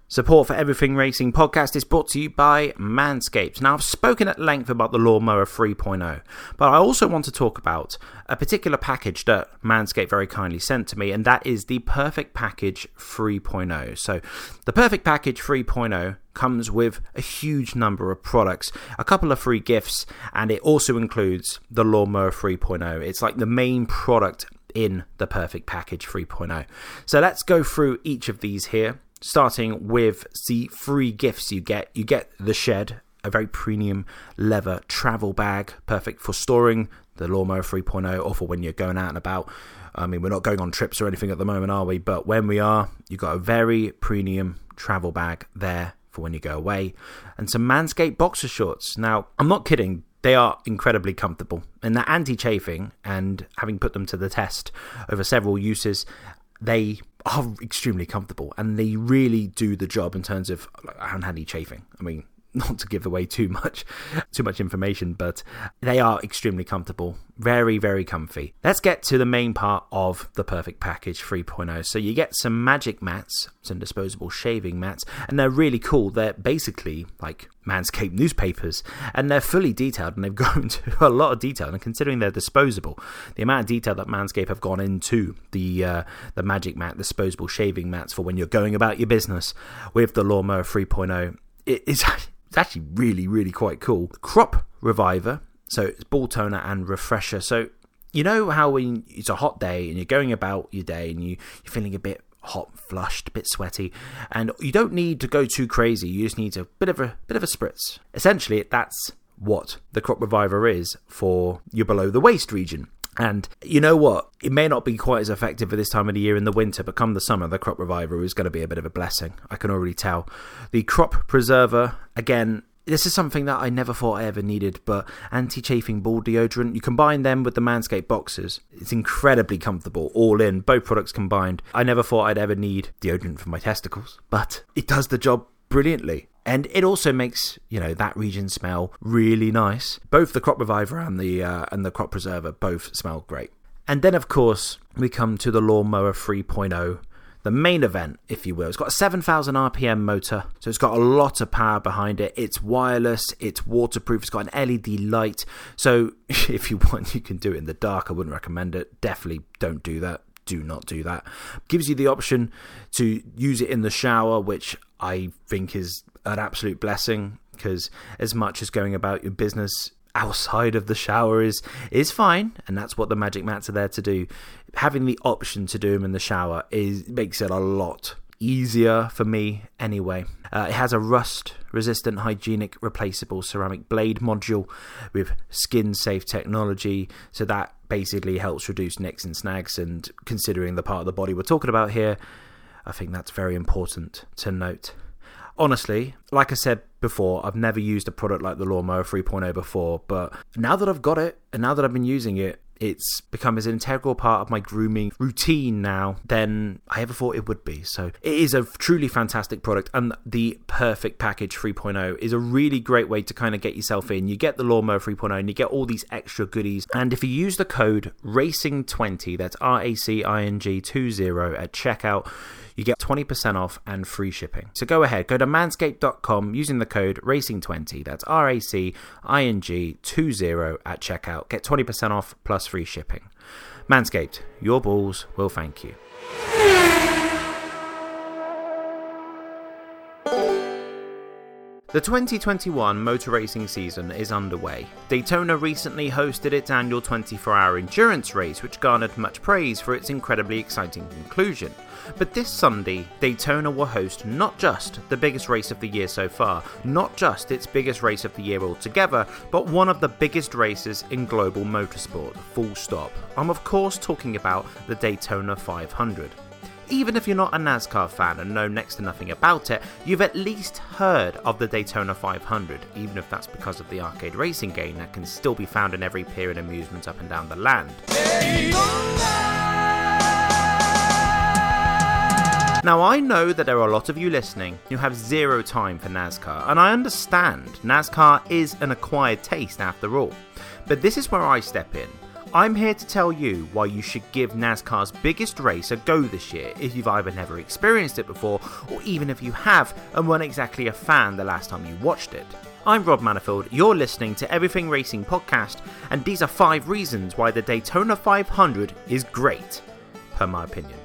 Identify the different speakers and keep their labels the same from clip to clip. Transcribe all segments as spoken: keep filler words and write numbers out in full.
Speaker 1: Support for Everything Racing podcast is brought to you by Manscaped. Now, I've spoken at length about the Lawnmower three point oh, but I also want to talk about a particular package that Manscaped very kindly sent to me, and that is the Perfect Package three point oh. So, the Perfect Package three point oh comes with a huge number of products, a couple of free gifts, and it also includes the Lawnmower three point oh. It's like the main product in the Perfect Package three point oh. So, let's go through each of these here. Starting with the free gifts you get. You get the Shed, a very premium leather travel bag, perfect for storing the Lawnmower three point oh or for when you're going out and about. I mean, we're not going on trips or anything at the moment, are we? But when we are, you've got a very premium travel bag there for when you go away. And some Manscaped boxer shorts. Now, I'm not kidding. They are incredibly comfortable. And they're anti-chafing, and having put them to the test over several uses, they are extremely comfortable, and they really do the job in terms of anti-chafing. I mean, not to give away too much too much information, but they are extremely comfortable, very, very comfy. Let's get to the main part of the Perfect Package three point oh. So you get some magic mats, some disposable shaving mats, and they're really cool. They're basically like Manscaped newspapers, and they're fully detailed, and they've gone into a lot of detail. And considering they're disposable, the amount of detail that Manscaped have gone into the uh, the magic mat, disposable shaving mats for when you're going about your business with the Lawnmower three point oh, it is it's actually really, really quite cool. Crop Reviver, so it's ball toner and refresher. So you know how when it's a hot day and you're going about your day and you, you're feeling a bit hot, flushed, a bit sweaty, and you don't need to go too crazy. You just need a bit of a bit of a spritz. Essentially, that's what the Crop Reviver is for your below the waist region. And you know what? It may not be quite as effective at this time of the year in the winter, but come the summer, the Crop Reviver is going to be a bit of a blessing. I can already tell. The Crop Preserver, again, this is something that I never thought I ever needed, but anti-chafing ball deodorant, you combine them with the Manscaped boxers. It's incredibly comfortable, all in, both products combined. I never thought I'd ever need deodorant for my testicles, but it does the job brilliantly. And it also makes, you know, that region smell really nice. Both the Crop Reviver and the uh, and the Crop Preserver both smell great. And then, of course, we come to the Lawnmower three point oh, the main event, if you will. It's got a seven thousand R P M motor, so it's got a lot of power behind it. It's wireless, it's waterproof, it's got an L E D light. So if you want, you can do it in the dark. I wouldn't recommend it. Definitely don't do that. Do not do that. Gives you the option to use it in the shower, which I think is an absolute blessing, because as much as going about your business outside of the shower is is fine, and that's what the magic mats are there to do, having the option to do them in the shower is makes it a lot easier for me anyway. Uh, it has a rust resistant, hygienic, replaceable ceramic blade module with skin safe technology, so that basically helps reduce nicks and snags. And considering the part of the body we're talking about here, I think that's very important to note. Honestly, like I said before, I've never used a product like the Lawnmower three point oh before, but now that I've got it, and now that I've been using it, it's become as an integral part of my grooming routine now than I ever thought it would be. So it is a truly fantastic product, and the Perfect Package three point oh is a really great way to kind of get yourself in. You get the Lawnmower three point oh and you get all these extra goodies. And if you use the code racing twenty, that's R A C I N G twenty at checkout, you get twenty percent off and free shipping. So go ahead, go to manscaped dot com using the code racing twenty, that's R A C I N G twenty at checkout. Get twenty percent off plus free shipping. Manscaped, your balls will thank you. The twenty twenty-one motor racing season is underway. Daytona recently hosted its annual twenty-four hour endurance race, which garnered much praise for its incredibly exciting conclusion. But this Sunday, Daytona will host not just the biggest race of the year so far, not just its biggest race of the year altogether, but one of the biggest races in global motorsport, full stop. I'm of course talking about the Daytona five hundred. Even if you're not a NASCAR fan and know next to nothing about it, you've at least heard of the Daytona five hundred, even if that's because of the arcade racing game that can still be found in every pier and amusement up and down the land. Now, I know that there are a lot of you listening who have zero time for NASCAR, and I understand NASCAR is an acquired taste after all. But this is where I step in. I'm here to tell you why you should give NASCAR's biggest race a go this year if you've either never experienced it before, or even if you have and weren't exactly a fan the last time you watched it. I'm Rob Manifold, you're listening to Everything Racing Podcast, and these are five reasons why the Daytona five hundred is great, per my opinion.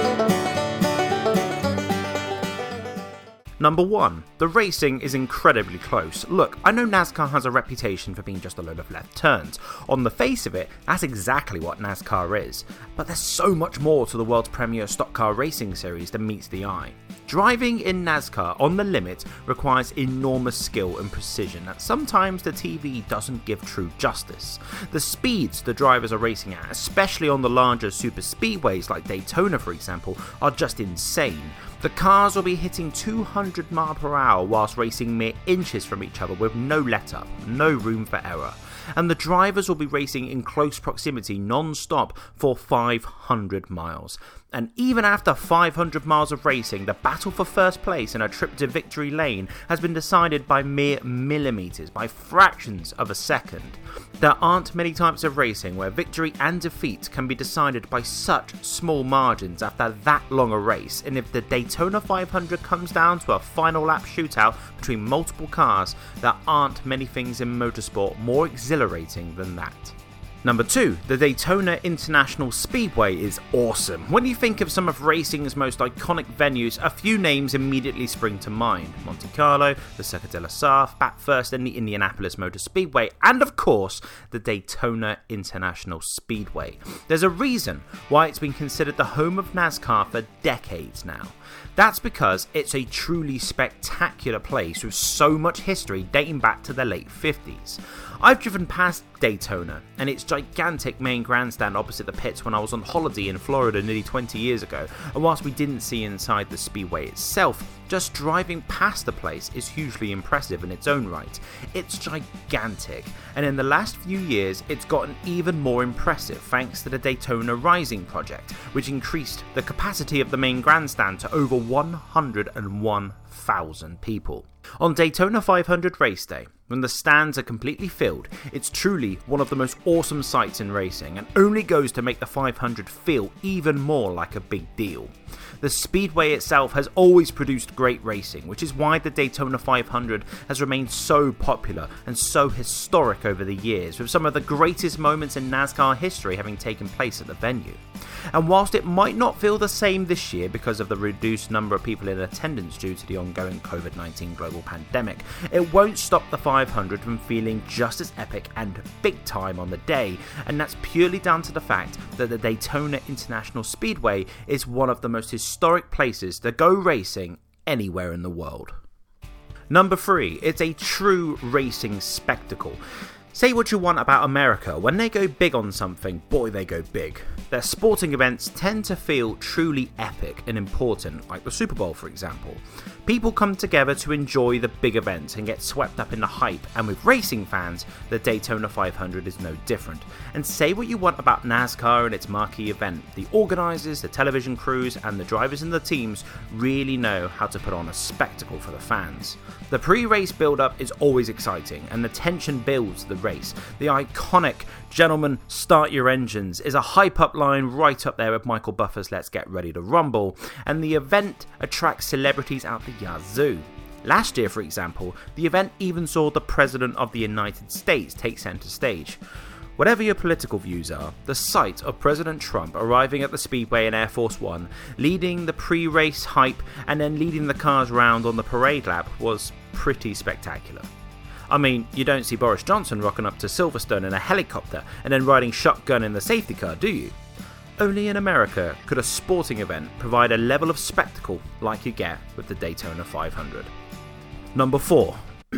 Speaker 1: Number one, the racing is incredibly close. Look, I know NASCAR has a reputation for being just a load of left turns. On the face of it, that's exactly what NASCAR is. But there's so much more to the world's premier stock car racing series than meets the eye. Driving in NASCAR on the limit requires enormous skill and precision that sometimes the T V doesn't give true justice. The speeds the drivers are racing at, especially on the larger super speedways like Daytona for example, are just insane. The cars will be hitting two hundred miles per hour whilst racing mere inches from each other with no let-up, no room for error. And the drivers will be racing in close proximity non-stop for five hundred miles. And even after five hundred miles of racing, the battle for first place in a trip to victory lane has been decided by mere millimetres, by fractions of a second. There aren't many types of racing where victory and defeat can be decided by such small margins after that long a race, and if the Daytona five hundred comes down to a final lap shootout between multiple cars, there aren't many things in motorsport more exhilarating than that. Number two, the Daytona International Speedway is awesome. When you think of some of racing's most iconic venues, a few names immediately spring to mind. Monte Carlo, the Circuit de la Sarthe, Bathurst and the Indianapolis Motor Speedway, and of course, the Daytona International Speedway. There's a reason why it's been considered the home of NASCAR for decades now. That's because it's a truly spectacular place with so much history dating back to the late fifties. I've driven past Daytona and its gigantic main grandstand opposite the pits when I was on holiday in Florida nearly twenty years ago, and whilst we didn't see inside the speedway itself, just driving past the place is hugely impressive in its own right. It's gigantic, and in the last few years it's gotten even more impressive thanks to the Daytona Rising project, which increased the capacity of the main grandstand to over one hundred one thousand people. On Daytona five hundred race day, when the stands are completely filled, it's truly one of the most awesome sights in racing and only goes to make the five hundred feel even more like a big deal. The speedway itself has always produced great racing, which is why the Daytona five hundred has remained so popular and so historic over the years, with some of the greatest moments in NASCAR history having taken place at the venue. And whilst it might not feel the same this year because of the reduced number of people in attendance due to the ongoing covid nineteen global pandemic, it won't stop the five hundred from feeling just as epic and big time on the day, and that's purely down to the fact that the Daytona International Speedway is one of the most historic places to go racing anywhere in the world. Number three, it's a true racing spectacle. Say what you want about America, when they go big on something, boy they go big. Their sporting events tend to feel truly epic and important, like the Super Bowl for example. People come together to enjoy the big event and get swept up in the hype, and with racing fans, the Daytona five hundred is no different. And say what you want about NASCAR and its marquee event, the organisers, the television crews and the drivers and the teams really know how to put on a spectacle for the fans. The pre-race build-up is always exciting and the tension builds the race. The iconic "Gentlemen, start your engines" is a hype-up line right up there with Michael Buffer's "Let's get ready to rumble," and the event attracts celebrities out the yazoo. Last year, for example, the event even saw the President of the United States take centre stage. Whatever your political views are, the sight of President Trump arriving at the Speedway in Air Force One, leading the pre-race hype and then leading the cars round on the parade lap was pretty spectacular. I mean, you don't see Boris Johnson rocking up to Silverstone in a helicopter and then riding shotgun in the safety car, do you? Only in America could a sporting event provide a level of spectacle like you get with the Daytona five hundred. Number four.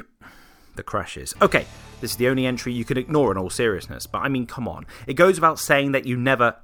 Speaker 1: The crashes. Okay, this is the only entry you can ignore in all seriousness, but I mean, come on. It goes without saying that you never, ever,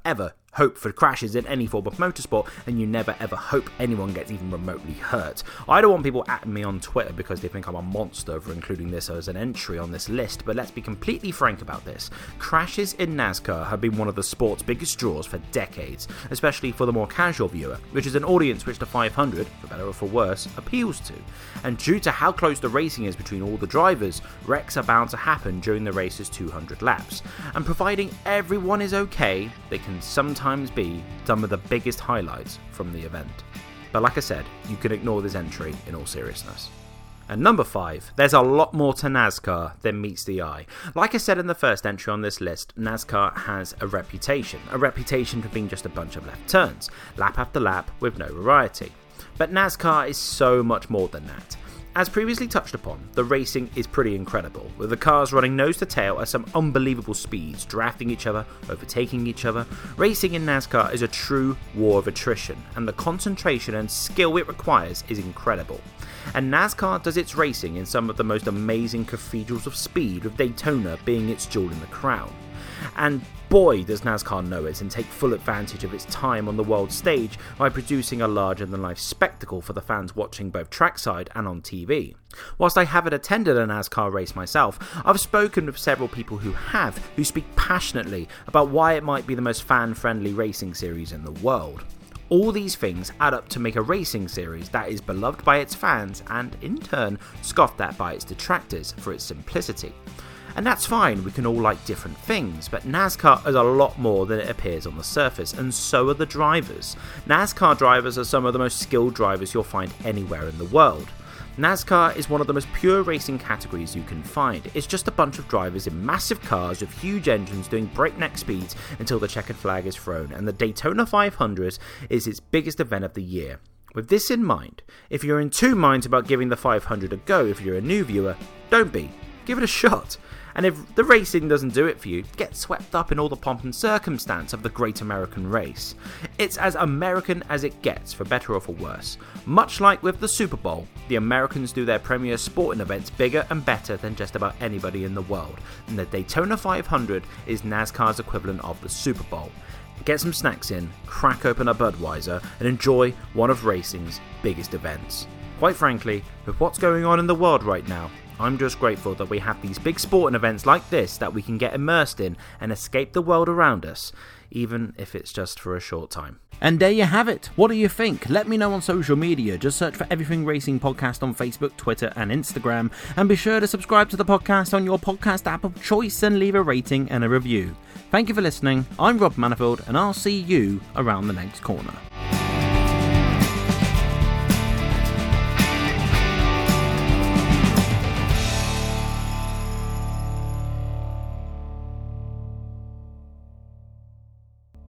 Speaker 1: hope for crashes in any form of motorsport, and you never ever hope anyone gets even remotely hurt. I don't want people at me on Twitter because they think I'm a monster for including this as an entry on this list, but let's be completely frank about this. Crashes in NASCAR have been one of the sport's biggest draws for decades, especially for the more casual viewer, which is an audience which the five hundred, for better or for worse, appeals to. And due to how close the racing is between all the drivers, wrecks are bound to happen during the race's two hundred laps, and providing everyone is okay, they can sometimes be some of the biggest highlights from the event. But like I said, you can ignore this entry in all seriousness. And number five, there's a lot more to NASCAR than meets the eye. Like I said in the first entry on this list, NASCAR has a reputation, a reputation for being just a bunch of left turns, lap after lap with no variety. But NASCAR is so much more than that. As previously touched upon, the racing is pretty incredible, with the cars running nose to tail at some unbelievable speeds, drafting each other, overtaking each other. Racing in NASCAR is a true war of attrition, and the concentration and skill it requires is incredible. And NASCAR does its racing in some of the most amazing cathedrals of speed, with Daytona being its jewel in the crown. And boy does NASCAR know it and take full advantage of its time on the world stage by producing a larger-than-life spectacle for the fans watching both trackside and on T V. Whilst I haven't attended a NASCAR race myself, I've spoken with several people who have, who speak passionately about why it might be the most fan-friendly racing series in the world. All these things add up to make a racing series that is beloved by its fans and, in turn, scoffed at by its detractors for its simplicity. And that's fine, we can all like different things, but NASCAR is a lot more than it appears on the surface, and so are the drivers. NASCAR drivers are some of the most skilled drivers you'll find anywhere in the world. NASCAR is one of the most pure racing categories you can find. It's just a bunch of drivers in massive cars with huge engines doing breakneck speeds until the checkered flag is thrown, and the Daytona five hundred is its biggest event of the year. With this in mind, if you're in two minds about giving the five hundred a go if you're a new viewer, don't be. Give it a shot. And if the racing doesn't do it for you, get swept up in all the pomp and circumstance of the Great American Race. It's as American as it gets, for better or for worse. Much like with the Super Bowl, the Americans do their premier sporting events bigger and better than just about anybody in the world, and the Daytona five hundred is NASCAR's equivalent of the Super Bowl. Get some snacks in, crack open a Budweiser, and enjoy one of racing's biggest events. Quite frankly, with what's going on in the world right now, I'm just grateful that we have these big sporting events like this that we can get immersed in and escape the world around us, even if it's just for a short time.
Speaker 2: And there you have it. What do you think? Let me know on social media. Just search for Everything Racing Podcast on Facebook, Twitter and Instagram. And be sure to subscribe to the podcast on your podcast app of choice and leave a rating and a review. Thank you for listening. I'm Rob Manifold and I'll see you around the next corner.